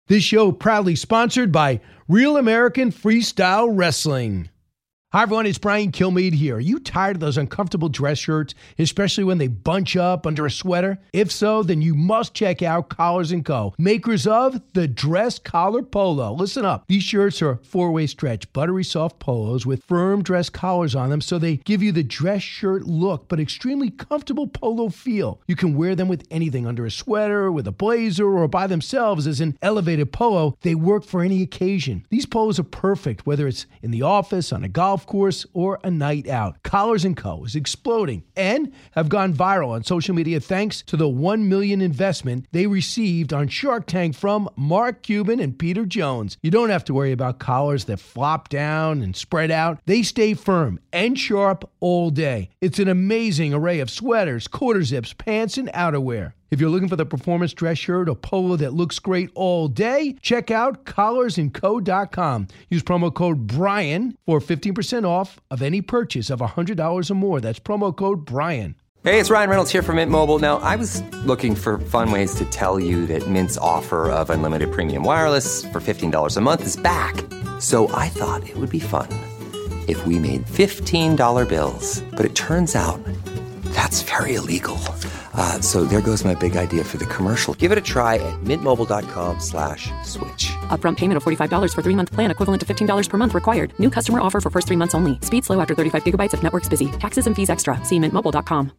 This show proudly sponsored by Real American Freestyle Wrestling. Hi, everyone. It's Brian Kilmeade here. Are you tired of those uncomfortable dress shirts, especially when they bunch up under a sweater? If so, then you must check out Collars & Co., makers of the Dress Collar Polo. Listen up. These shirts are four-way stretch, buttery soft polos with firm dress collars on them, so they give you the dress shirt look, but extremely comfortable polo feel. You can wear them with anything, under a sweater, with a blazer, or by themselves as an elevated polo. They work for any occasion. These polos are perfect, whether it's in the office, on a golf course, or a night out. Collars & Co. is exploding and have gone viral on social media thanks to the $1 million investment they received on Shark Tank from Mark Cuban and Peter Jones. You don't have to worry about collars that flop down and spread out. They stay firm and sharp all day. It's an amazing array of sweaters, quarter zips, pants, and outerwear. If you're looking for the performance dress shirt or polo that looks great all day, check out collarsandco.com. Use promo code BRIAN for 15% off of any purchase of $100 or more. That's promo code BRIAN. Hey, it's Ryan Reynolds here from Mint Mobile. Now, I was looking for fun ways to tell you that Mint's offer of unlimited premium wireless for $15 a month is back. So I thought it would be fun if we made $15 bills. But it turns out that's very illegal. So there goes my big idea for the commercial. Give it a try at mintmobile.com/switch. Upfront payment of $45 for 3-month plan equivalent to $15 per month required. New customer offer for first 3 months only. Speed slow after 35 gigabytes if network's busy. Taxes and fees extra. See mintmobile.com.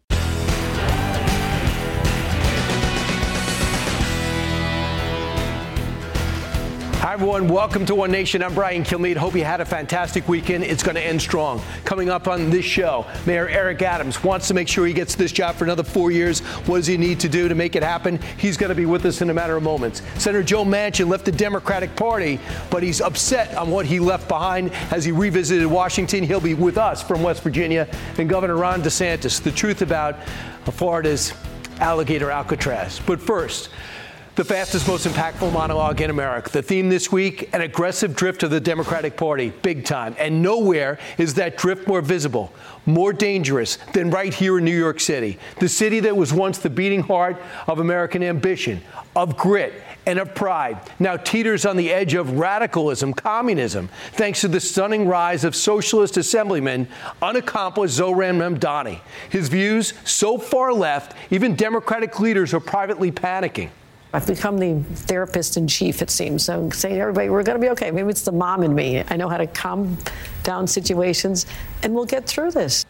Hi, everyone. Welcome to One Nation. I'm Brian Kilmeade. Hope you had a fantastic weekend. It's going to end strong. Coming up on this show, Mayor Eric Adams wants to make sure he gets this job for another 4 years. What does he need to do to make it happen? He's going to be with us in a matter of moments. Senator Joe Manchin left the Democratic Party, but he's upset on what he left behind as he revisited Washington. He'll be with us from West Virginia. And Governor Ron DeSantis, the truth about Florida's alligator Alcatraz. But first, the fastest, most impactful monologue in America. The theme this week, an aggressive drift of the Democratic Party, big time. And nowhere is that drift more visible, more dangerous than right here in New York City. The city that was once the beating heart of American ambition, of grit, and of pride, now teeters on the edge of radicalism, communism, thanks to the stunning rise of socialist assemblyman, unaccomplished Zohran Mamdani. His views so far left, even Democratic leaders are privately panicking. I've become the therapist in chief, it seems. So saying to everybody, we're going to be okay. Maybe it's the mom in me. I know how to calm down situations, and we'll get through this.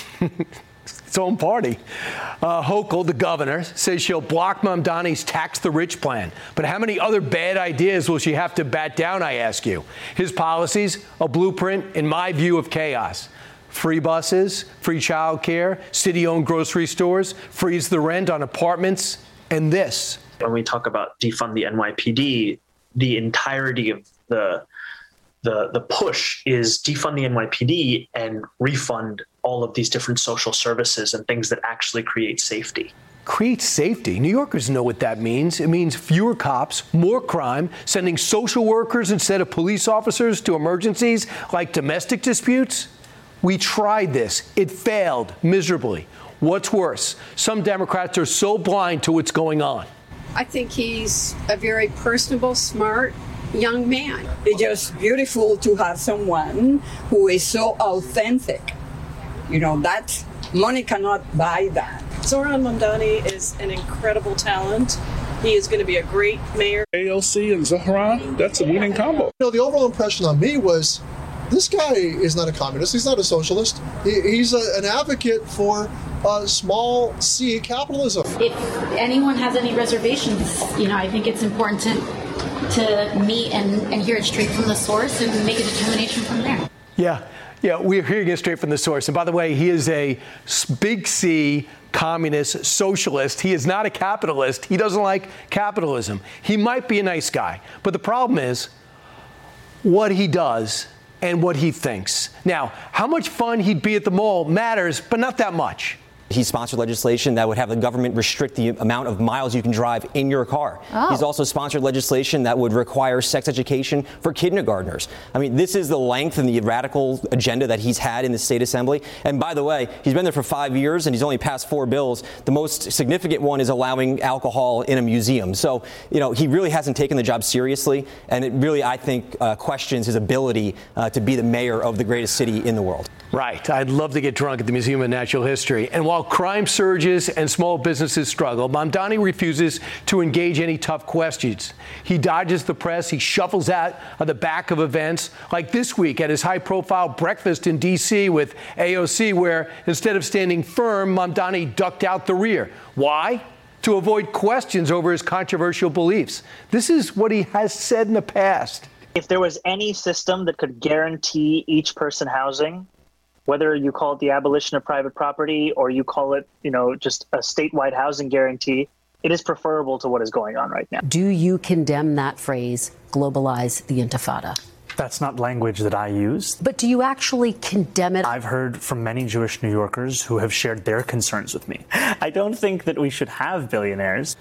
Its own party. Hochul, the governor, says she'll block Mamdani's tax the rich plan. But how many other bad ideas will she have to bat down, I ask you? His policies, a blueprint, in my view, of chaos. Free buses, free child care, city-owned grocery stores, freeze the rent on apartments, and this. When we talk about defund the NYPD, the entirety of the push is defund the NYPD and refund all of these different social services and things that actually create safety. Create safety? New Yorkers know what that means. It means fewer cops, more crime, sending social workers instead of police officers to emergencies like domestic disputes. We tried this. It failed miserably. What's worse, some Democrats are so blind to what's going on. I think he's a very personable, smart young man. It's just beautiful to have someone who is so authentic. You know, that money cannot buy that. Zohran Mamdani is an incredible talent. He is going to be a great mayor. AOC and Zohran, that's a winning combo. You know, the overall impression on me was this guy is not a communist. He's not a socialist. He's an advocate for small C capitalism. If anyone has any reservations, you know, I think it's important to meet and hear it straight from the source and make a determination from there. Yeah, we're hearing it straight from the source. And by the way, he is a big C communist socialist. He is not a capitalist. He doesn't like capitalism. He might be a nice guy. But the problem is what he does and what he thinks. Now, how much fun he'd be at the mall matters, but not that much. He sponsored legislation that would have the government restrict the amount of miles you can drive in your car. Oh. He's also sponsored legislation that would require sex education for kindergartners. I mean, this is the length and the radical agenda that he's had in the state assembly. And by the way, he's been there for 5 years and he's only passed 4 bills. The most significant one is allowing alcohol in a museum. So, he really hasn't taken the job seriously. And it really, I think, questions his ability to be the mayor of the greatest city in the world. Right. I'd love to get drunk at the Museum of Natural History. And while crime surges and small businesses struggle, Mamdani refuses to engage any tough questions. He dodges the press. He shuffles out of the back of events like this week at his high-profile breakfast in D.C. with AOC, where instead of standing firm, Mamdani ducked out the rear. Why? To avoid questions over his controversial beliefs. This is what he has said in the past. If there was any system that could guarantee each person housing, whether you call it the abolition of private property or you call it, just a statewide housing guarantee, it is preferable to what is going on right now. Do you condemn that phrase, globalize the intifada? That's not language that I use. But do you actually condemn it? I've heard from many Jewish New Yorkers who have shared their concerns with me. I don't think that we should have billionaires.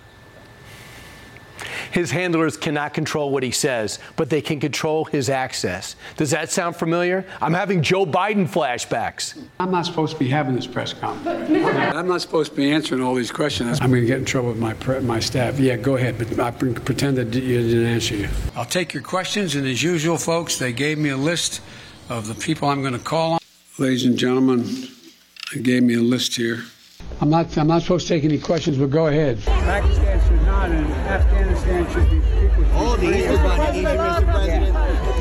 His handlers cannot control what he says, but they can control his access. Does that sound familiar? I'm having Joe Biden flashbacks. I'm not supposed to be having this press conference. I'm not supposed to be answering all these questions. I'm going to get in trouble with my staff. Yeah, go ahead, but I pretend that you didn't answer you. I'll take your questions, and as usual, folks, they gave me a list of the people I'm going to call on. Ladies and gentlemen, they gave me a list here. I'm not supposed to take any questions, but go ahead. Pakistan should not, and Afghanistan should be. Oh, the Easter Bunny, Mr. President.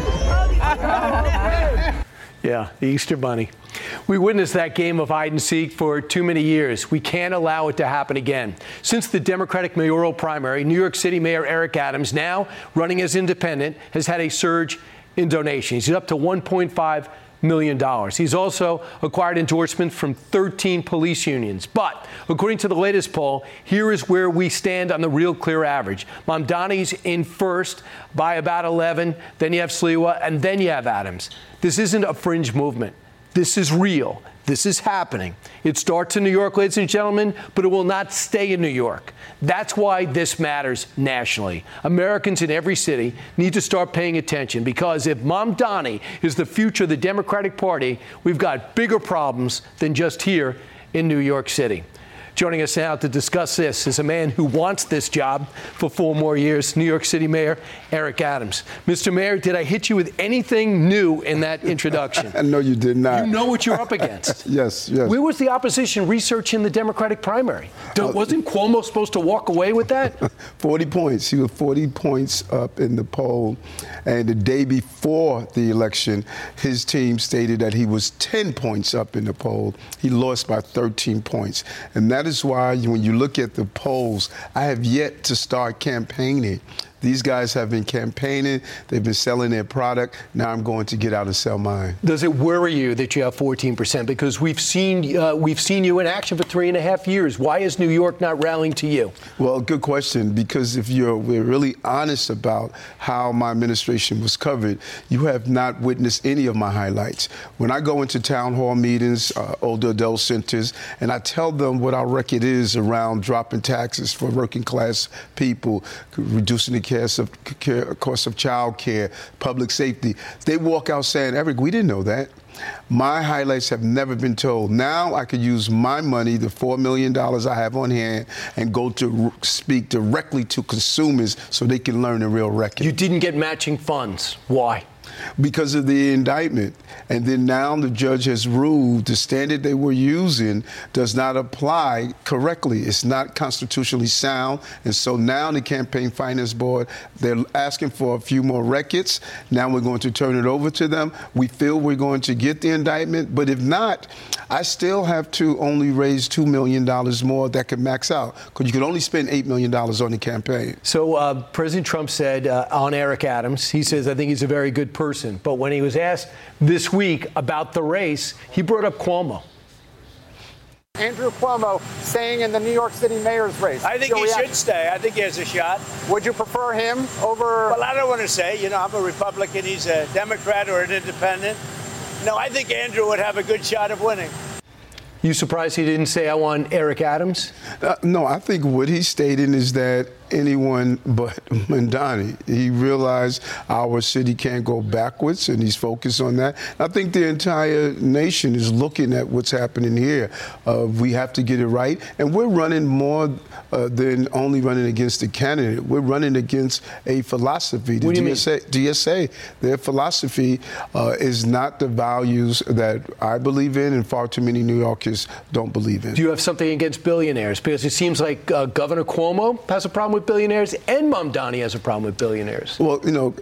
Yeah, the Easter Bunny. We witnessed that game of hide and seek for too many years. We can't allow it to happen again. Since the Democratic mayoral primary, New York City Mayor Eric Adams, now running as independent, has had a surge in donations. He's up to $1.5 million. He's also acquired endorsements from 13 police unions. But according to the latest poll, here is where we stand on the Real Clear average. Mamdani's in first by about 11. Then you have Sliwa, and then you have Adams. This isn't a fringe movement. This is real. This is happening. It starts in New York, ladies and gentlemen, but it will not stay in New York. That's why this matters nationally. Americans in every city need to start paying attention, because if Mamdani is the future of the Democratic Party, we've got bigger problems than just here in New York City. Joining us now to discuss this is a man who wants this job for 4 more years, New York City Mayor Eric Adams. Mr. Mayor, did I hit you with anything new in that introduction? No, you did not. You know what you're up against. Yes. Where was the opposition research in the Democratic primary? Wasn't Cuomo supposed to walk away with that? 40 points. He was 40 points up in the poll. And the day before the election, his team stated that he was 10 points up in the poll. He lost by 13 points. And that is why when you look at the polls, I have yet to start campaigning. These guys have been campaigning. They've been selling their product. Now I'm going to get out and sell mine. Does it worry you that you have 14%? Because we've seen you in action for 3.5 years. Why is New York not rallying to you? Well, good question. Because if we're really honest about how my administration was covered, you have not witnessed any of my highlights. When I go into town hall meetings, older adult centers, and I tell them what our record is around dropping taxes for working class people, reducing the cost of child care, public safety, they walk out saying, Eric, we didn't know that. My highlights have never been told. Now I could use my money, the $4 million I have on hand, and go to speak directly to consumers so they can learn the real record. You didn't get matching funds. Why? Because of the indictment. And then now the judge has ruled the standard they were using does not apply correctly. It's not constitutionally sound. And so now the Campaign Finance Board, they're asking for a few more records. Now we're going to turn it over to them. We feel we're going to get the indictment. But if not, I still have to only raise $2 million more that could max out, because you could only spend $8 million on the campaign. So President Trump said on Eric Adams, he says, I think he's a very good person. But when he was asked this week about the race, he brought up Cuomo. Andrew Cuomo staying in the New York City mayor's race. I think he should stay. I think he has a shot. Would you prefer him over? Well, I don't want to say. I'm a Republican. He's a Democrat or an independent. No, I think Andrew would have a good shot of winning. You surprised he didn't say, I want Eric Adams? No, I think what he's stating is that anyone but Mamdani. He realized our city can't go backwards, and he's focused on that. I think the entire nation is looking at what's happening here. We have to get it right, and we're running more than only running against a candidate. We're running against a philosophy. The DSA, their philosophy is not the values that I believe in, and far too many New Yorkers don't believe in. Do you have something against billionaires? Because it seems like Governor Cuomo has a problem with billionaires, and Mamdani has a problem with billionaires. Well,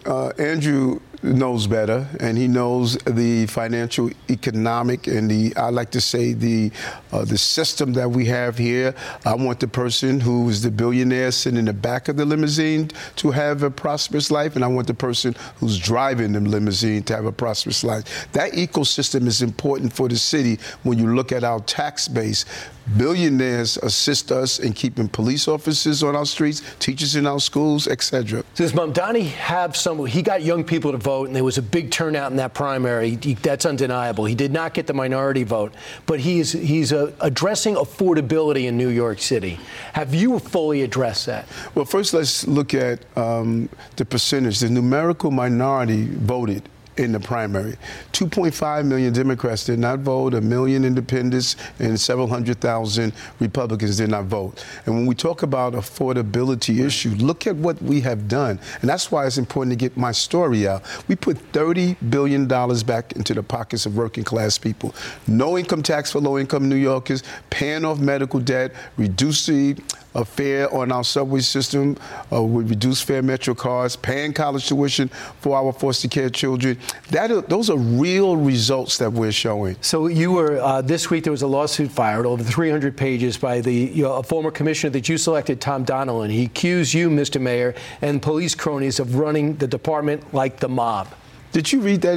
Andrew knows better, and he knows the financial, economic, and I like to say the system that we have here. I want the person who is the billionaire sitting in the back of the limousine to have a prosperous life, and I want the person who's driving the limousine to have a prosperous life. That ecosystem is important for the city when you look at our tax base. Billionaires assist us in keeping police officers on our streets, teachers in our schools, etc. Does Mamdani have he got young people to vote, and there was a big turnout in that primary. That's undeniable. He did not get the minority vote, but he's addressing affordability in New York City. Have you fully addressed that? Well, first let's look at the percentage. The numerical minority voted in the primary. 2.5 million Democrats did not vote, 1 million independents, and several 100,000 Republicans did not vote. And when we talk about affordability issue, look at what we have done. And that's why it's important to get my story out. We put $30 billion back into the pockets of working class people. No income tax for low income New Yorkers, paying off medical debt, reducing a fare on our subway system, with reduced fare Metro cards, paying college tuition for our foster care children. Those are real results that we're showing. So you were, this week there was a lawsuit filed over 300 pages by a former commissioner that you selected, Tom Donilon. He accused you, Mr. Mayor, and police cronies of running the department like the mob. Did you read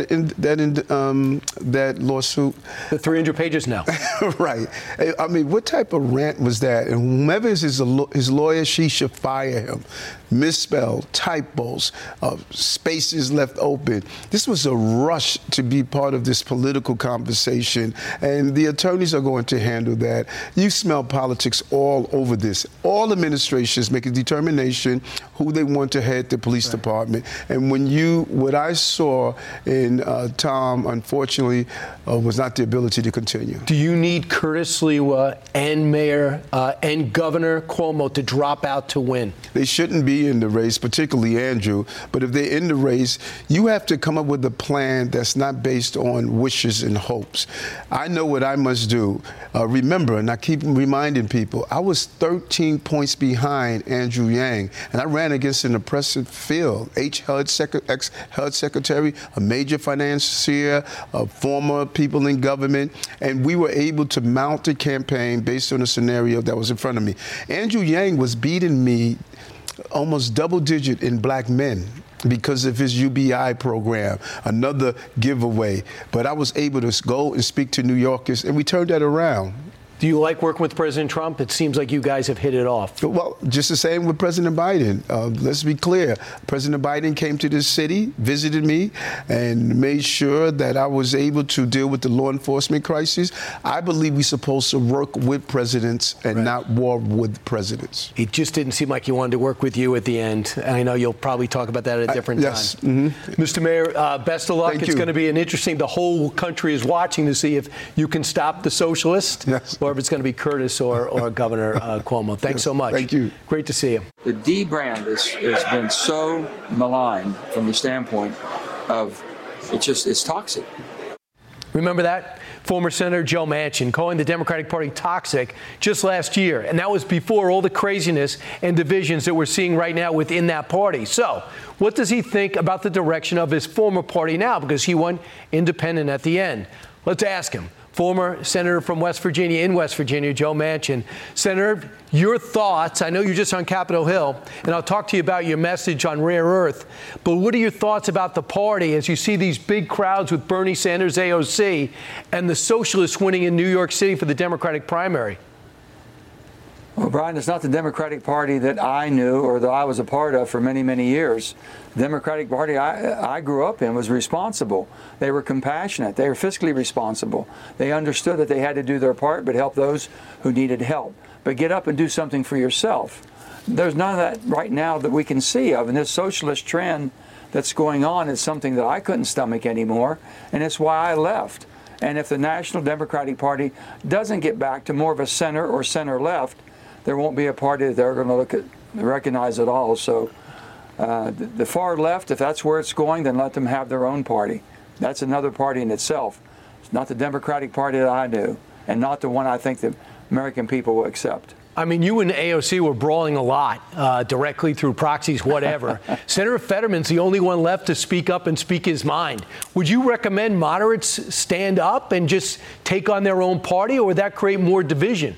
that lawsuit? The 300 pages now. Right. I mean, what type of rant was that? And whomever is his lawyer, she should fire him. Misspelled, typos, spaces left open. This was a rush to be part of this political conversation, and the attorneys are going to handle that. You smell politics all over this. All administrations make a determination who they want to head the police department. And what I saw in Tom, unfortunately, was not the ability to continue. Do you need Curtis Sliwa and Mayor and Governor Cuomo to drop out to win? They shouldn't be in the race, particularly Andrew. But if they're in the race, you have to come up with a plan that's not based on wishes and hopes. I know what I must do. Remember, and I keep reminding people, I was 13 points behind Andrew Yang, and I ran against an impressive field. Ex-HUD secretary, a major financier, former people in government, and we were able to mount a campaign based on a scenario that was in front of me. Andrew Yang was beating me almost double-digit in black men because of his UBI program, another giveaway. But I was able to go and speak to New Yorkers, and we turned that around. Do you like working with President Trump? It seems like you guys have hit it off. Well, just the same with President Biden. Let's be clear. President Biden came to this city, visited me, and made sure that I was able to deal with the law enforcement crisis. I believe we're supposed to work with presidents and not war with presidents. It just didn't seem like he wanted to work with you at the end. And I know you'll probably talk about that at a different time. Mm-hmm. Mr. Mayor, best of luck. Thank it's going to be an interesting, the whole country is watching to see if you can stop the socialists. Yes. Or if it's going to be Curtis or Governor Cuomo. Thanks so much. Thank you. Great to see you. The D brand has been so maligned from the standpoint of it's toxic. Remember that? Former Senator Joe Manchin calling the Democratic Party toxic just last year. And that was before all the craziness and divisions that we're seeing right now within that party. So what does he think about the direction of his former party now? Because he went independent at the end. Let's ask him. Former Senator from West Virginia, Joe Manchin. Senator, your thoughts. I know you're just on Capitol Hill, and I'll talk to you about your message on rare earth. But what are your thoughts about the party as you see these big crowds with Bernie Sanders, AOC, and the socialists winning in New York City for the Democratic primary? Well, Brian, it's not the Democratic Party that I knew or that I was a part of for many, many years. The Democratic Party I grew up in was responsible. They were compassionate. They were fiscally responsible. They understood that they had to do their part but help those who needed help. But get up and do something for yourself. There's none of that right now that we can see of. And this socialist trend that's going on is something that I couldn't stomach anymore, and it's why I left. And if the National Democratic Party doesn't get back to more of a center or center-left, there won't be a party that they're going to recognize at all. So the far left, if that's where it's going, then let them have their own party. That's another party in itself. It's not the Democratic Party that I knew, and not the one I think the American people will accept. I mean, you and AOC were brawling a lot, directly through proxies, whatever. Senator Fetterman's the only one left to speak up and speak his mind. Would you recommend moderates stand up and just take on their own party, or would that create more division?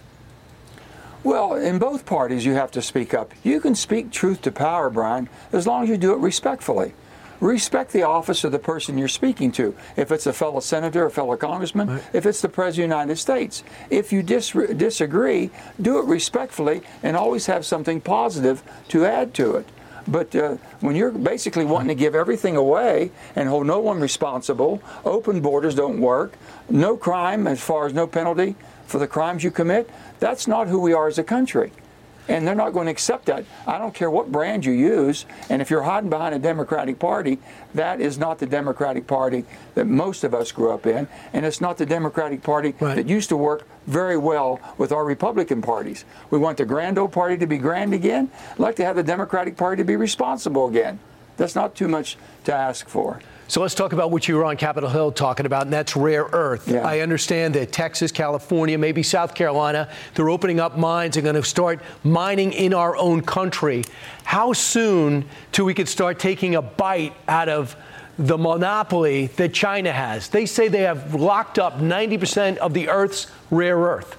Well, in both parties, you have to speak up. You can speak truth to power, Brian, as long as you do it respectfully. Respect the office of the person you're speaking to. If it's a fellow senator, a fellow congressman, right. If it's the President of the United States. If you disagree, do it respectfully and always have something positive to add to it. But when you're basically wanting to give everything away and hold no one responsible, open borders don't work, no crime as far as no penalty for the crimes you commit, that's not who we are as a country. And they're not going to accept that. I don't care what brand you use. And if you're hiding behind a Democratic Party, that is not the Democratic Party that most of us grew up in. And it's not the Democratic Party that used to work very well with our Republican parties. We want the grand old party to be grand again. I'd like to have the Democratic Party to be responsible again. That's not too much to ask for. So let's talk about what you were on Capitol Hill talking about, and that's rare earth. Yeah. I understand that Texas, California, maybe South Carolina, they're opening up mines and going to start mining in our own country. How soon till we could start taking a bite out of the monopoly that China has? They say they have locked up 90% of the Earth's rare earth.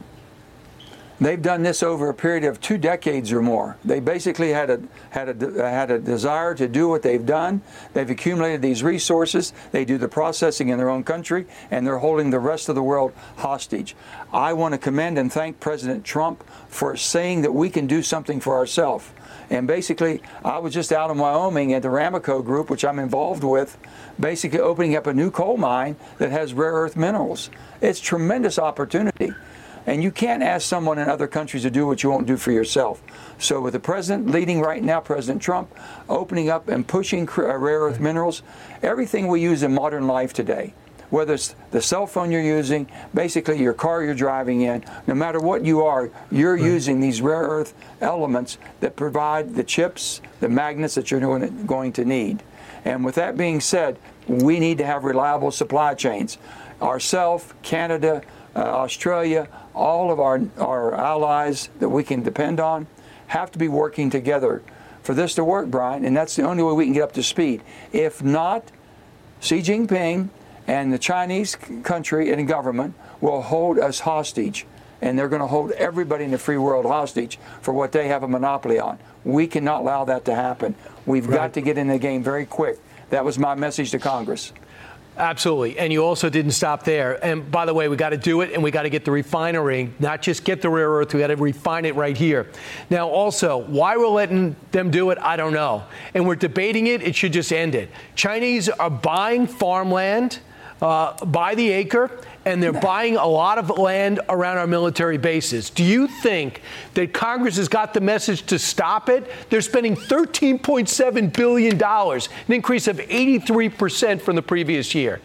They've done this over a period of 2 decades or more. They basically had a desire to do what they've done. They've accumulated these resources. They do the processing in their own country, and they're holding the rest of the world hostage. I want to commend and thank President Trump for saying that we can do something for ourselves. And basically, I was just out in Wyoming at the Ramaco group, which I'm involved with, basically opening up a new coal mine that has rare earth minerals. It's tremendous opportunity. And you can't ask someone in other countries to do what you won't do for yourself. So with the president leading right now, President Trump, opening up and pushing rare earth minerals, everything we use in modern life today, whether it's the cell phone you're using, basically your car you're driving in, no matter what you are, you're using these rare earth elements that provide the chips, the magnets that you're going to need. And with that being said, we need to have reliable supply chains. Ourselves, Canada, Australia, all of our allies that we can depend on have to be working together for this to work, Brian, and that's the only way we can get up to speed. If not, Xi Jinping and the Chinese country and government will hold us hostage, and they're going to hold everybody in the free world hostage for what they have a monopoly on. We cannot allow that to happen. We've got to get in the game very quick. That was my message to Congress. Absolutely. And you also didn't stop there. And by the way, we got to do it, and we got to get the refinery, not just get the rare earth, we got to refine it right here. Now, also, why we're letting them do it, I don't know. And we're debating it. It should just end it. Chinese are buying farmland by the acre, and they're buying a lot of land around our military bases. Do you think that Congress has got the message to stop it? They're spending $13.7 billion, an increase of 83% from the previous year.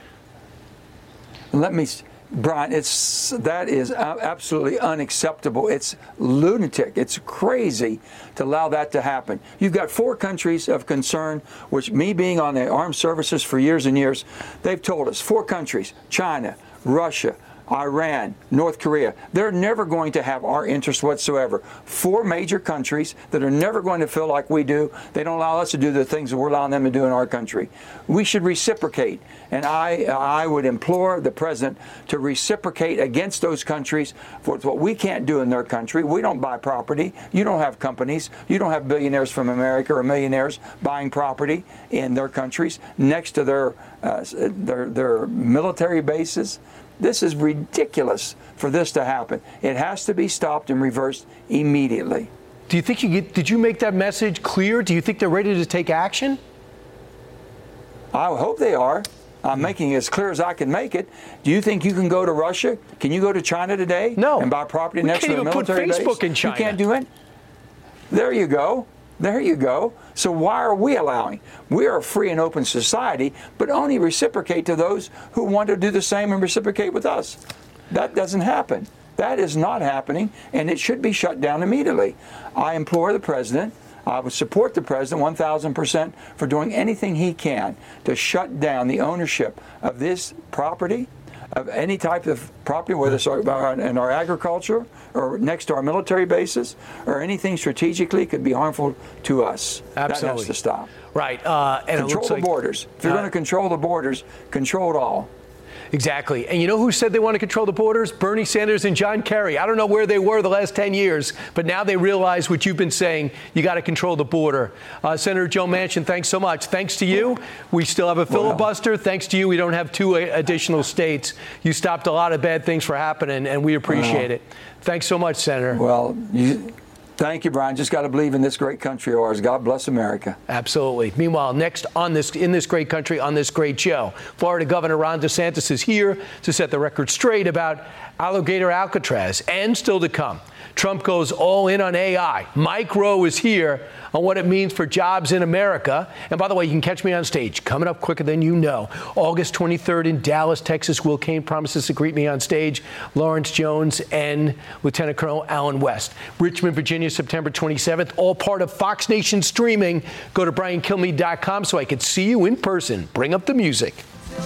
Brian, that is absolutely unacceptable. It's lunatic. It's crazy to allow that to happen. You've got 4 countries of concern, which me being on the armed services for years and years, they've told us 4 countries, China, Russia, Iran, North Korea, they're never going to have our interest whatsoever. 4 major countries that are never going to feel like we do. They don't allow us to do the things that we're allowing them to do in our country. We should reciprocate. And I would implore the president to reciprocate against those countries for what we can't do in their country. We don't buy property. You don't have companies. You don't have billionaires from America or millionaires buying property in their countries next to their military bases. This is ridiculous for this to happen. It has to be stopped and reversed immediately. Do you think did you make that message clear? Do you think they're ready to take action? I hope they are. I'm making it as clear as I can make it. Do you think you can go to Russia? Can you go to China today? No. And buy property next to a military base? We can't even put Facebook in China. You can't do it? There you go. There you go. So why are we allowing? We are a free and open society, but only reciprocate to those who want to do the same and reciprocate with us. That doesn't happen. That is not happening, and it should be shut down immediately. I implore the president, I would support the president 1,000% for doing anything he can to shut down the ownership of this property, of any type of property, whether it's in our agriculture or next to our military bases or anything strategically could be harmful to us. Absolutely. That has to stop. Right. And control the borders. If you're going to control the borders, control it all. Exactly. And you know who said they want to control the borders? Bernie Sanders and John Kerry. I don't know where they were the last 10 years, but now they realize what you've been saying. You got to control the border. Senator Joe Manchin, thanks so much. Thanks to you, we still have a filibuster. Thanks to you, we don't have 2 additional states. You stopped a lot of bad things from happening, and we appreciate it. Thanks so much, Senator. Well, thank you, Brian. Just got to believe in this great country of ours. God bless America. Absolutely. Meanwhile, next in this great country, on this great show, Florida Governor Ron DeSantis is here to set the record straight about Alligator Alcatraz, and still to come. Trump goes all in on AI. Mike Rowe is here on what it means for jobs in America. And by the way, you can catch me on stage coming up quicker than you know. August 23rd in Dallas, Texas. Will Cain promises to greet me on stage. Lawrence Jones and Lieutenant Colonel Alan West. Richmond, Virginia, September 27th. All part of Fox Nation streaming. Go to BrianKilmeade.com so I can see you in person. Bring up the music.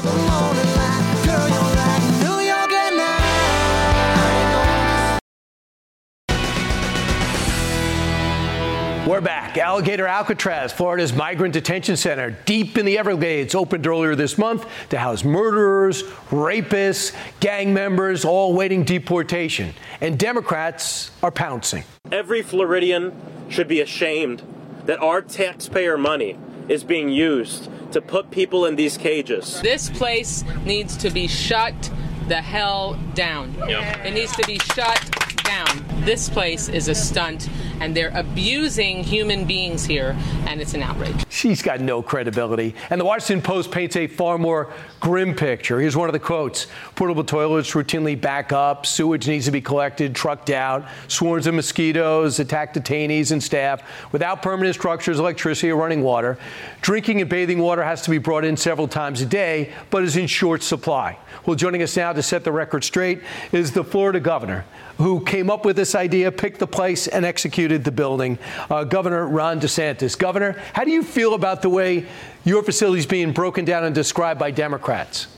We're back. Alligator Alcatraz, Florida's migrant detention center, deep in the Everglades, opened earlier this month to house murderers, rapists, gang members, all waiting deportation. And Democrats are pouncing. Every Floridian should be ashamed that our taxpayer money is being used to put people in these cages. This place needs to be shut the hell down. Yep. It needs to be shut down. This place is a stunt, and they're abusing human beings here, and it's an outrage. She's got no credibility. And the Washington Post paints a far more grim picture. Here's one of the quotes. Portable toilets routinely back up. Sewage needs to be collected, trucked out. Swarms of mosquitoes attack detainees and staff without permanent structures, electricity, or running water. Drinking and bathing water has to be brought in several times a day, but is in short supply. Well, joining us now to set the record straight is the Florida governor who came up with this idea, picked the place, and executed the building, Governor Ron DeSantis. Governor, how do you feel about the way your facility is being broken down and described by Democrats?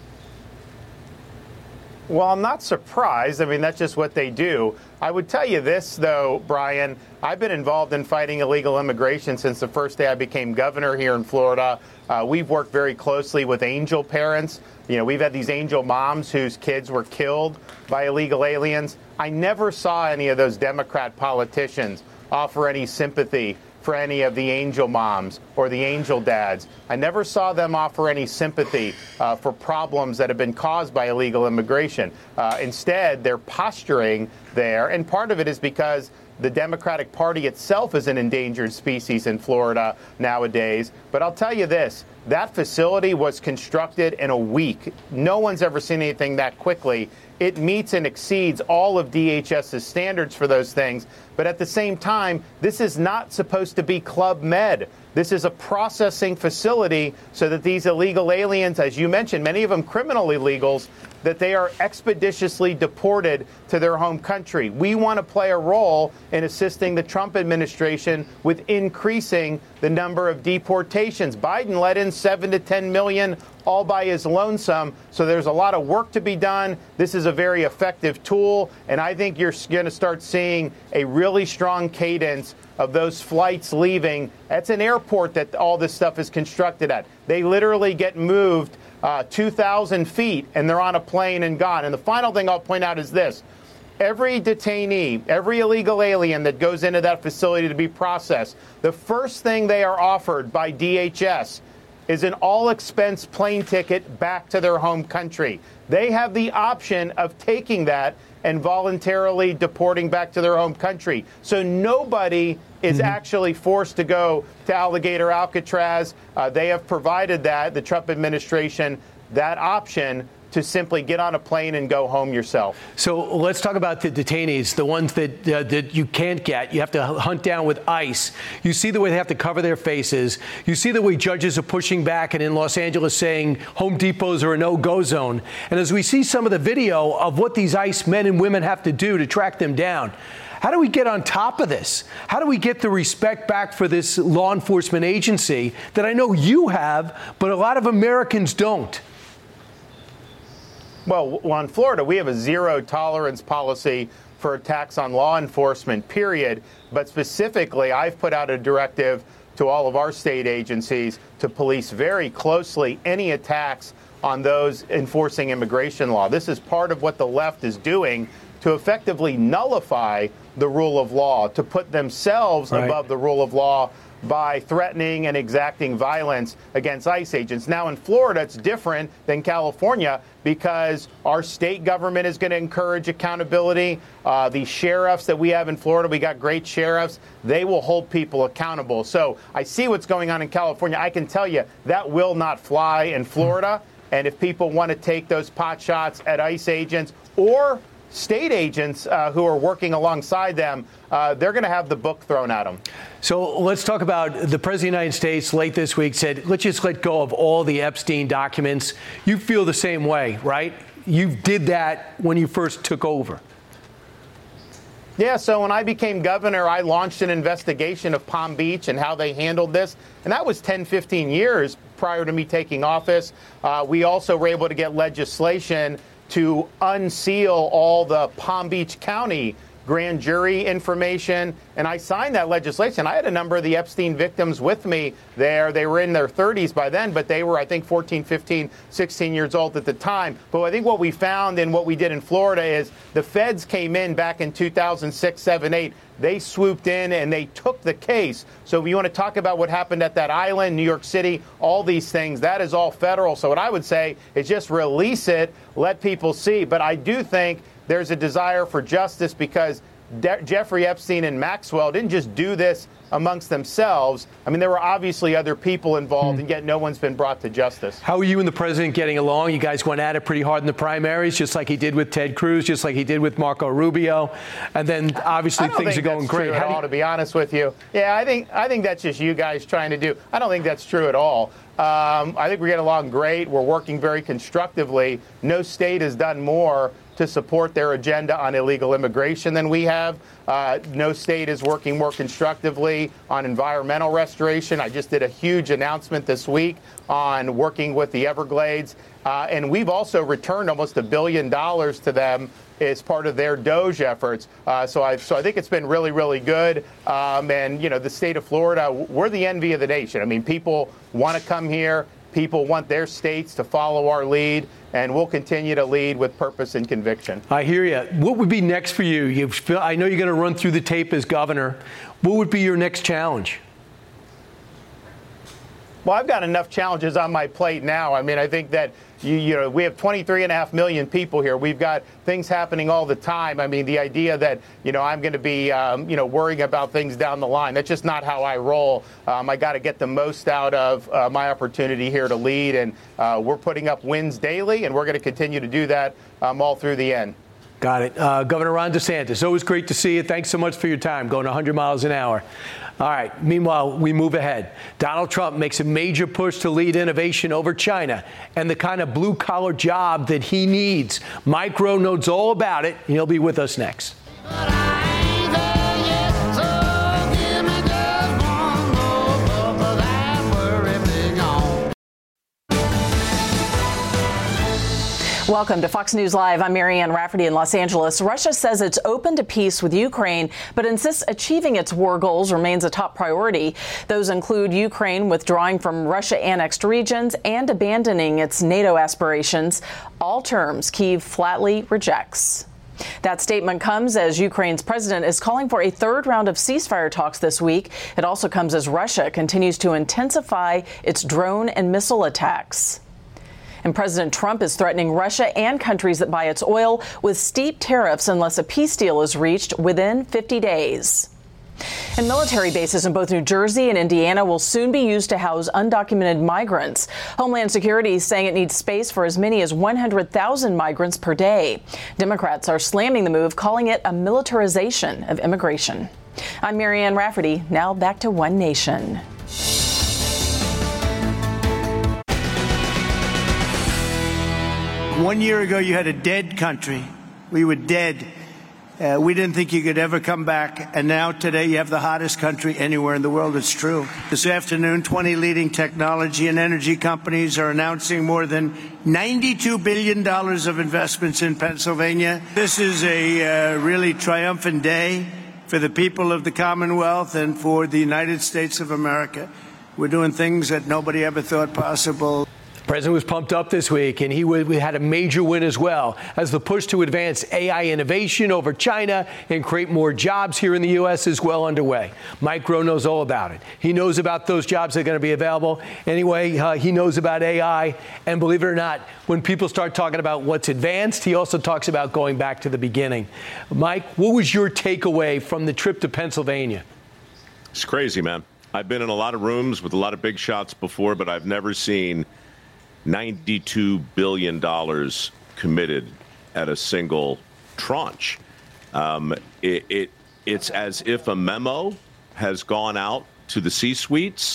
Well, I'm not surprised. I mean, that's just what they do. I would tell you this, though, Brian. I've been involved in fighting illegal immigration since the first day I became governor here in Florida. We've worked very closely with angel parents. You know, we've had these angel moms whose kids were killed by illegal aliens. I never saw any of those Democrat politicians offer any sympathy for any of the angel moms or the angel dads. I never saw them offer any sympathy for problems that have been caused by illegal immigration. Instead, they're posturing there, and part of it is because the Democratic Party itself is an endangered species in Florida nowadays. But I'll tell you this, that facility was constructed in a week. No one's ever seen anything that quickly. It meets and exceeds all of DHS's standards for those things. But at the same time, this is not supposed to be Club Med. This is a processing facility so that these illegal aliens, as you mentioned, many of them criminal illegals, that they are expeditiously deported to their home country. We want to play a role in assisting the Trump administration with increasing the number of deportations. Biden let in 7 to 10 million all by his lonesome. So there's a lot of work to be done. This is a very effective tool. And I think you're going to start seeing a really strong cadence of those flights leaving. That's an airport that all this stuff is constructed at. They literally get moved 2,000 feet and they're on a plane and gone. And the final thing I'll point out is this. Every detainee, every illegal alien that goes into that facility to be processed, the first thing they are offered by DHS is an all-expense plane ticket back to their home country. They have the option of taking that and voluntarily deporting back to their home country. So nobody is actually forced to go to Alligator Alcatraz. They have provided that, the Trump administration, that option to simply get on a plane and go home yourself. So let's talk about the detainees, the ones that you can't get. You have to hunt down with ICE. You see the way they have to cover their faces. You see the way judges are pushing back and in Los Angeles saying Home Depots are a no-go zone. And as we see some of the video of what these ICE men and women have to do to track them down, how do we get on top of this? How do we get the respect back for this law enforcement agency that I know you have, but a lot of Americans don't? Well, in Florida, we have a zero-tolerance policy for attacks on law enforcement, period. But specifically, I've put out a directive to all of our state agencies to police very closely any attacks on those enforcing immigration law. This is part of what the left is doing to effectively nullify the rule of law, to put themselves above the rule of law by threatening and exacting violence against ICE agents. Now, in Florida, it's different than California because our state government is going to encourage accountability. The sheriffs that we have in Florida, we got great sheriffs. They will hold people accountable. So I see what's going on in California. I can tell you that will not fly in Florida. And if people want to take those pot shots at ICE agents or state agents who are working alongside them, they're going to have the book thrown at them. So let's talk about the President of the United States late this week said, let's just let go of all the Epstein documents. You feel the same way, right? You did that when you first took over. Yeah, so when I became governor, I launched an investigation of Palm Beach and how they handled this. And that was 10, 15 years prior to me taking office. We also were able to get legislation to unseal all the Palm Beach County grand jury information, and I signed that legislation. I had a number of the Epstein victims with me there. They were in their 30s by then, but they were, I think, 14, 15, 16 years old at the time. But I think what we found and what we did in Florida is the feds came in back in 2006, 7, 8. They swooped in and they took the case. So if you want to talk about what happened at that island, New York City, all these things, that is all federal. So what I would say is just release it, let people see. But I do think there's a desire for justice because Jeffrey Epstein and Maxwell didn't just do this amongst themselves. I mean, there were obviously other people involved, and yet no one's been brought to justice. How are you and the president getting along? You guys went at it pretty hard in the primaries, just like he did with Ted Cruz, just like he did with Marco Rubio. And then obviously things are going great. At all, to be honest with you. Yeah, I think that's just you guys trying to do. I don't think that's true at all. I think we get along great. We're working very constructively. No state has done more to support their agenda on illegal immigration than we have. No state is working more constructively on environmental restoration. I just did a huge announcement this week on working with the Everglades. And we've also returned almost $1 billion to them as part of their DOGE efforts. So I think it's been really, really good. And, you know, the state of Florida, we're the envy of the nation. I mean, people want to come here. People want their states to follow our lead, and we'll continue to lead with purpose and conviction. I hear you. What would be next for you? I know you're going to run through the tape as governor. What would be your next challenge? Well, I've got enough challenges on my plate now. I mean, I think that, you know, we have 23.5 million people here. We've got things happening all the time. I mean, the idea that, you know, I'm going to be, worrying about things down the line, that's just not how I roll. I got to get the most out of my opportunity here to lead. And we're putting up wins daily, and we're going to continue to do that all through the end. Got it. Governor Ron DeSantis, always great to see you. Thanks so much for your time, going 100 miles an hour. All right. Meanwhile, we move ahead. Donald Trump makes a major push to lead innovation over China and the kind of blue-collar job that he needs. Mike Rowe knows all about it, and he'll be with us next. Welcome to Fox News Live. I'm Marianne Rafferty in Los Angeles. Russia says it's open to peace with Ukraine, but insists achieving its war goals remains a top priority. Those include Ukraine withdrawing from Russia-annexed regions and abandoning its NATO aspirations, all terms Kyiv flatly rejects. That statement comes as Ukraine's president is calling for a third round of ceasefire talks this week. It also comes as Russia continues to intensify its drone and missile attacks. And President Trump is threatening Russia and countries that buy its oil with steep tariffs unless a peace deal is reached within 50 days. And military bases in both New Jersey and Indiana will soon be used to house undocumented migrants. Homeland Security is saying it needs space for as many as 100,000 migrants per day. Democrats are slamming the move, calling it a militarization of immigration. I'm Marianne Rafferty. Now back to One Nation. One year ago, you had a dead country. We were dead. We didn't think you could ever come back. And now today you have the hottest country anywhere in the world. It's true. This afternoon, 20 leading technology and energy companies are announcing more than $92 billion of investments in Pennsylvania. This is a really triumphant day for the people of the Commonwealth and for the United States of America. We're doing things that nobody ever thought possible. The president was pumped up this week, and we had a major win as well as the push to advance AI innovation over China and create more jobs here in the U.S. is well underway. Mike Rowe knows all about it. He knows about those jobs that are going to be available. Anyway, he knows about AI. And believe it or not, when people start talking about what's advanced, he also talks about going back to the beginning. Mike, what was your takeaway from the trip to Pennsylvania? It's crazy, man. I've been in a lot of rooms with a lot of big shots before, but I've never seen $92 billion committed at a single tranche. It's as if a memo has gone out to the C-suites,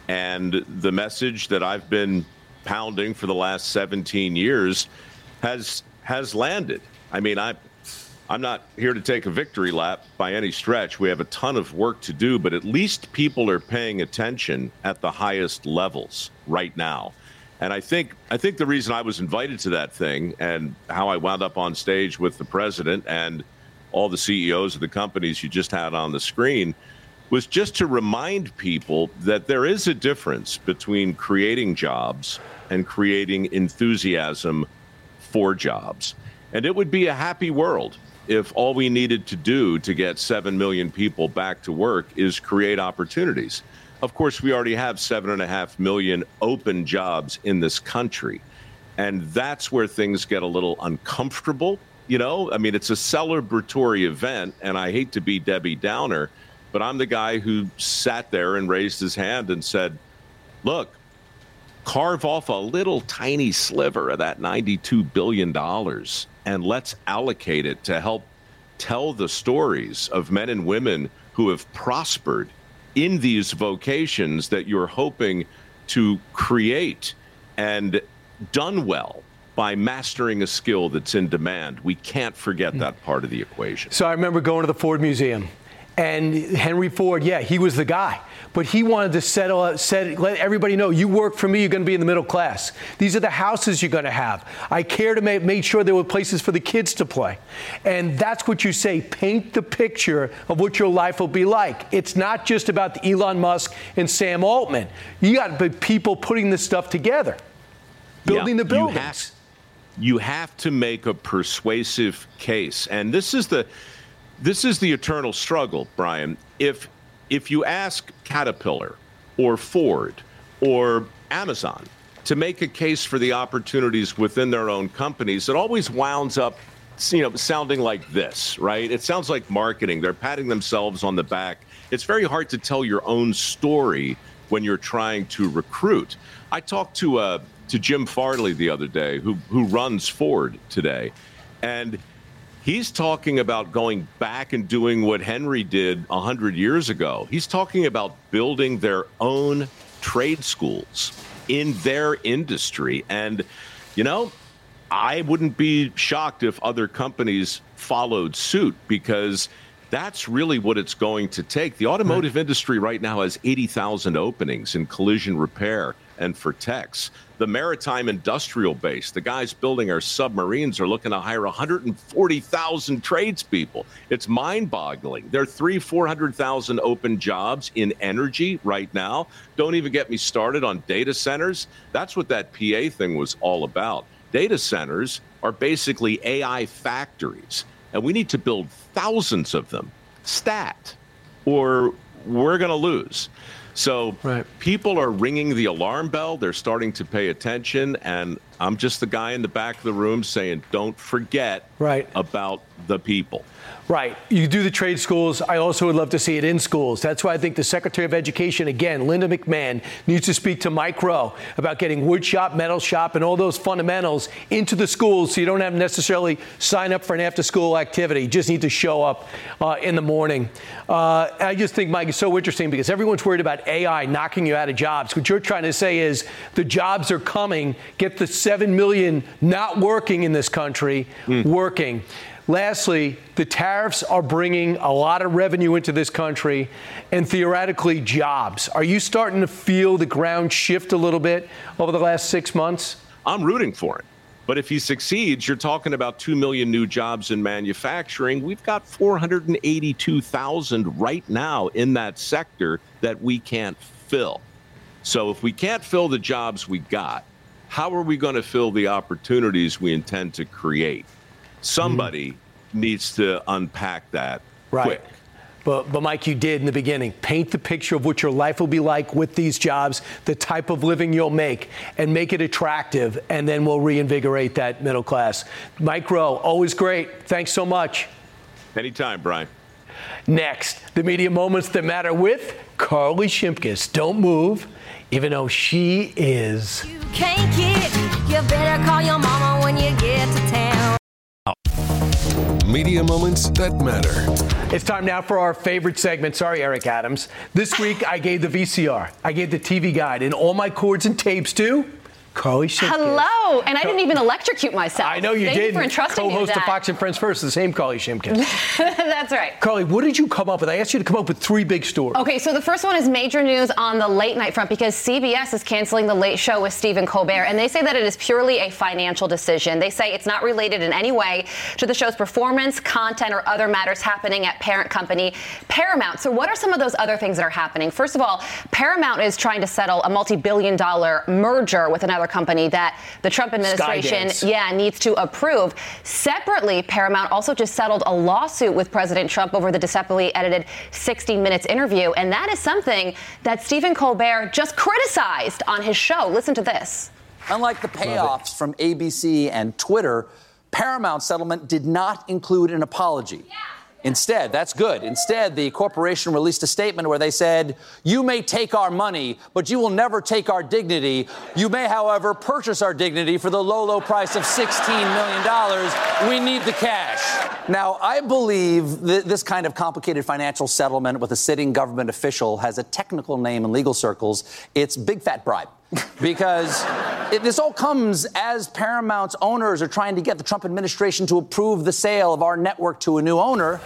and the message that I've been pounding for the last 17 years has landed. I mean, I'm not here to take a victory lap by any stretch. We have a ton of work to do, but at least people are paying attention at the highest levels right now. And I think the reason I was invited to that thing and how I wound up on stage with the president and all the CEOs of the companies you just had on the screen was just to remind people that there is a difference between creating jobs and creating enthusiasm for jobs. And it would be a happy world if all we needed to do to get 7 million people back to work is create opportunities. Of course, we already have 7.5 million open jobs in this country. And that's where things get a little uncomfortable. You know, I mean, it's a celebratory event, and I hate to be Debbie Downer, but I'm the guy who sat there and raised his hand and said, look, carve off a little tiny sliver of that $92 billion and let's allocate it to help tell the stories of men and women who have prospered in these vocations that you're hoping to create and done well by mastering a skill that's in demand. We can't forget that part of the equation. So I remember going to the Ford Museum, and Henry Ford, yeah, he was the guy. But he wanted to let everybody know, you work for me, you're going to be in the middle class. These are the houses you're going to have. I care to make sure there were places for the kids to play. And that's what you say, paint the picture of what your life will be like. It's not just about the Elon Musk and Sam Altman. You got people putting this stuff together, building the buildings. You have to make a persuasive case. And this is the eternal struggle, Brian. If you ask Caterpillar or Ford or Amazon to make a case for the opportunities within their own companies, it always wounds up, sounding like this, right? It sounds like marketing. They're patting themselves on the back. It's very hard to tell your own story when you're trying to recruit. I talked to Jim Farley the other day, who runs Ford today, and he's talking about going back and doing what Henry did 100 years ago. He's talking about building their own trade schools in their industry. And, I wouldn't be shocked if other companies followed suit, because that's really what it's going to take. The automotive industry right now has 80,000 openings in collision repair and for techs. The maritime industrial base, the guys building our submarines, are looking to hire 140,000 tradespeople. It's mind-boggling. There are 400,000 open jobs in energy right now. Don't even get me started on data centers. That's what that PA thing was all about. Data centers are basically AI factories. and we need to build thousands of them, stat, or we're going to lose. So people are ringing the alarm bell. They're starting to pay attention. And I'm just the guy in the back of the room saying, don't forget about the people. Right. You do the trade schools. I also would love to see it in schools. That's why I think the Secretary of Education, again, Linda McMahon, needs to speak to Mike Rowe about getting wood shop, metal shop, and all those fundamentals into the schools so you don't have to necessarily sign up for an after-school activity. You just need to show up in the morning. I just think, Mike, it's so interesting because everyone's worried about AI knocking you out of jobs. What you're trying to say is the jobs are coming. Get the 7 million not working in this country working. Lastly, the tariffs are bringing a lot of revenue into this country and theoretically jobs. Are you starting to feel the ground shift a little bit over the last 6 months? I'm rooting for it. But if he succeeds, you're talking about 2 million new jobs in manufacturing. We've got 482,000 right now in that sector that we can't fill. So if we can't fill the jobs we got, how are we going to fill the opportunities we intend to create? Somebody needs to unpack that quick. But Mike, you did in the beginning. Paint the picture of what your life will be like with these jobs, the type of living you'll make, and make it attractive, and then we'll reinvigorate that middle class. Mike Rowe, always great. Thanks so much. Anytime, Brian. Next, the media moments that matter with Carly Shimkus. Don't move, even though she is. You can't get, you better call your mama when you get to town. Media moments that matter. It's time now for our favorite segment. Sorry, Eric Adams. This week, I gave the VCR. I gave the TV guide and all my cords and tapes to Carly Shimkus. Hello, and I didn't even electrocute myself. I know you Thank did. You for entrusting me with Co-host that. of Fox and Friends First, the same Carly Shimkus. That's right. Carly, what did you come up with? I asked you to come up with 3 big stories. Okay, so the first one is major news on the late night front because CBS is canceling the Late Show with Stephen Colbert, and they say that it is purely a financial decision. They say it's not related in any way to the show's performance, content, or other matters happening at parent company Paramount. So what are some of those other things that are happening? First of all, Paramount is trying to settle a multi-billion-dollar merger with another company that the Trump administration needs to approve. Separately, Paramount also just settled a lawsuit with President Trump over the deceptively edited 60 Minutes interview, and that is something that Stephen Colbert just criticized on his show. Listen to this. Unlike the payoffs from ABC and Twitter, Paramount's settlement did not include an apology. Instead, that's good. Instead, the corporation released a statement where they said, "You may take our money, but you will never take our dignity. You may, however, purchase our dignity for the low, low price of $16 million. We need the cash." Now, I believe this kind of complicated financial settlement with a sitting government official has a technical name in legal circles. It's big fat bribe. Because this all comes as Paramount's owners are trying to get the Trump administration to approve the sale of our network to a new owner.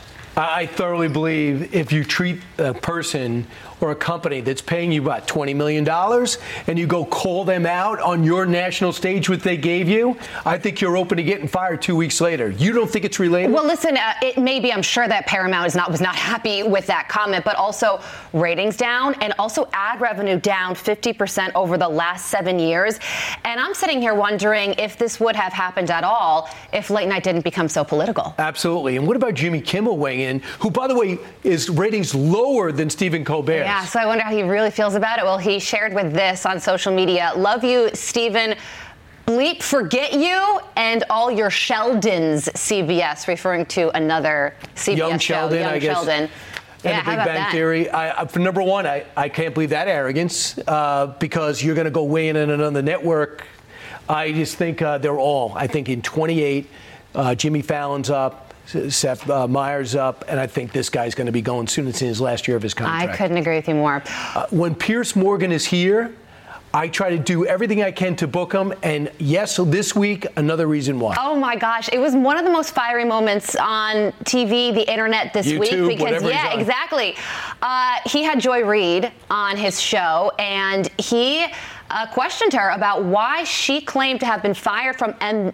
I thoroughly believe if you treat a person or a company that's paying you about $20 million and you go call them out on your national stage, what they gave you, I think you're open to getting fired 2 weeks later. You don't think it's related? Well, listen, it may be, I'm sure that Paramount was not happy with that comment, but also ratings down and also ad revenue down 50% over the last 7 years. And I'm sitting here wondering if this would have happened at all if late night didn't become so political. Absolutely. And what about Jimmy Kimmel weighing in, who, by the way, is ratings lower than Stephen Colbert? Yeah, so I wonder how he really feels about it. Well, he shared with this on social media. Love you, Stephen. Bleep, forget you and all your Sheldons, CBS, referring to another CBS Young show. Sheldon, Young I guess. Sheldon. And the Big Bang Theory. For number one, I can't believe that arrogance because you're going to go weigh in on another network. I just think they're all. I think in 28, Jimmy Fallon's up. Seth Meyers up, and I think this guy's going to be going soon. It's in his last year of his contract. I couldn't agree with you more. When Piers Morgan is here, I try to do everything I can to book him, and yes, so this week, another reason why. Oh my gosh, it was one of the most fiery moments on TV, the internet this YouTube, week because exactly. He had Joy Reid on his show, and he questioned her about why she claimed to have been fired from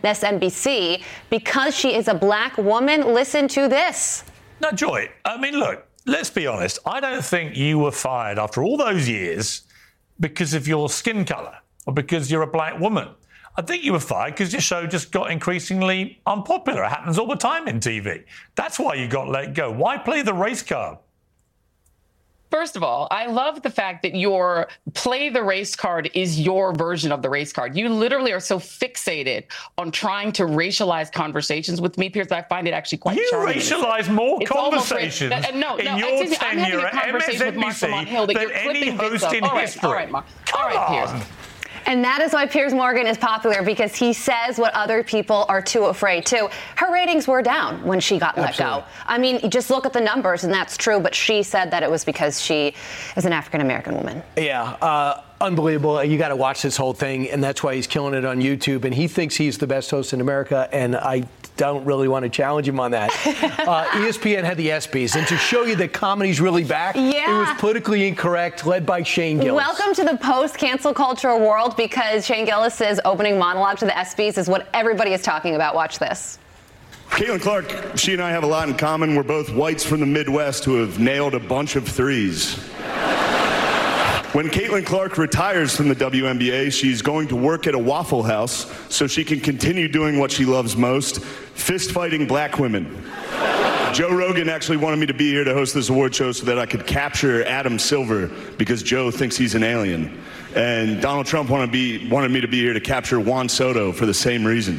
MSNBC because she is a black woman. Listen to this. No, Joy, I mean, look, let's be honest. I don't think you were fired after all those years because of your skin colour or because you're a black woman. I think you were fired because your show just got increasingly unpopular. It happens all the time in TV. That's why you got let go. Why play the race card? First of all, I love the fact that your play the race card is your version of the race card. You literally are so fixated on trying to racialize conversations with me, Piers. I find it actually quite charming. You racialize more conversations in your tenure at MSNBC than any host in history. All right, Piers. And that is why Piers Morgan is popular, because he says what other people are too afraid to. Her ratings were down when she got let go. I mean, just look at the numbers, and that's true. But she said that it was because she is an African-American woman. Yeah. Unbelievable. You got to watch this whole thing, and that's why he's killing it on YouTube. And he thinks he's the best host in America, and I don't really want to challenge him on that. ESPN had the ESPYs, and to show you that comedy's really back, it was Politically Incorrect, led by Shane Gillis. Welcome to the post-cancel culture world, because Shane Gillis's opening monologue to the ESPYs is what everybody is talking about. Watch this. Caitlin Clark, she and I have a lot in common. We're both whites from the Midwest who have nailed a bunch of threes. When Caitlin Clark retires from the WNBA, she's going to work at a Waffle House so she can continue doing what she loves most, fist-fighting black women. Joe Rogan actually wanted me to be here to host this award show so that I could capture Adam Silver, because Joe thinks he's an alien. And Donald Trump wanted me to be here to capture Juan Soto for the same reason.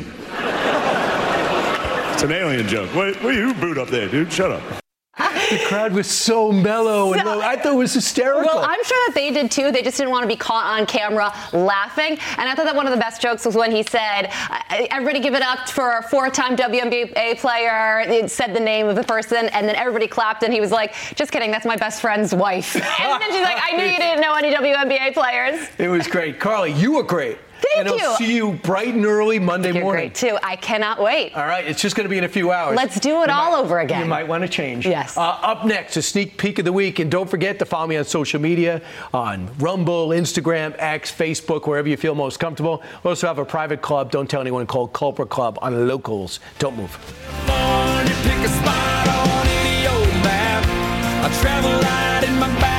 It's an alien joke. What are you booed up there, dude? Shut up. The crowd was so mellow and low. I thought it was hysterical. Well, I'm sure that they did too. They just didn't want to be caught on camera laughing. And I thought that one of the best jokes was when he said, everybody give it up for a 4-time WNBA player. It said the name of the person, and then everybody clapped, and he was like, just kidding, that's my best friend's wife. And then she's like, I knew you didn't know any WNBA players. It was great. Carly, you were great. Thank you. And I'll see you bright and early Monday morning. You're great, too. I cannot wait. All right. It's just going to be in a few hours. Let's do it all over again. You might want to change. Yes. Up next, a sneak peek of the week. And don't forget to follow me on social media, on Rumble, Instagram, X, Facebook, wherever you feel most comfortable. We also have a private club, Don't Tell Anyone, called Culper Club on Locals. Don't move. Pick a spot on any old map. I travel light in my bag.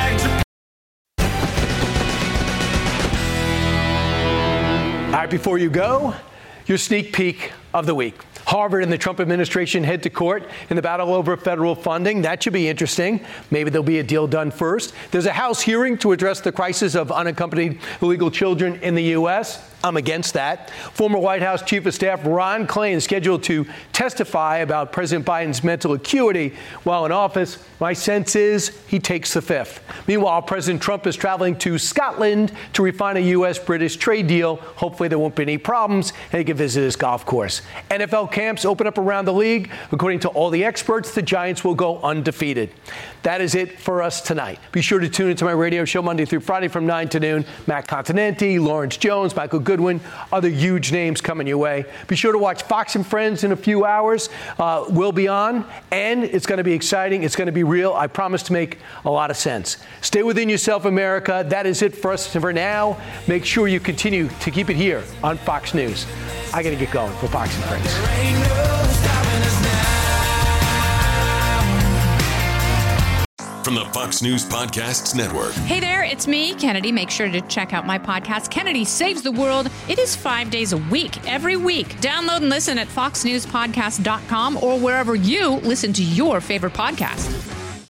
All right, before you go, your sneak peek of the week. Harvard and the Trump administration head to court in the battle over federal funding. That should be interesting. Maybe there'll be a deal done first. There's a House hearing to address the crisis of unaccompanied illegal children in the U.S. I'm against that. Former White House Chief of Staff Ron Klain is scheduled to testify about President Biden's mental acuity while in office. My sense is he takes the fifth. Meanwhile, President Trump is traveling to Scotland to refine a U.S.-British trade deal. Hopefully there won't be any problems, and he can visit his golf course. NFL camps open up around the league. According to all the experts, the Giants will go undefeated. That is it for us tonight. Be sure to tune into my radio show Monday through Friday from 9 to noon. Matt Continenti, Lawrence Jones, Michael Goodwin, other huge names coming your way. Be sure to watch Fox and Friends in a few hours. We'll be on, and it's going to be exciting. It's going to be real. I promise to make a lot of sense. Stay within yourself, America. That is it for us for now. Make sure you continue to keep it here on Fox News. I got to get going for Fox and Friends. From the Fox News Podcasts Network. Hey there, it's me, Kennedy. Make sure to check out my podcast, Kennedy Saves the World. It is 5 days a week, every week. Download and listen at foxnewspodcast.com or wherever you listen to your favorite podcast.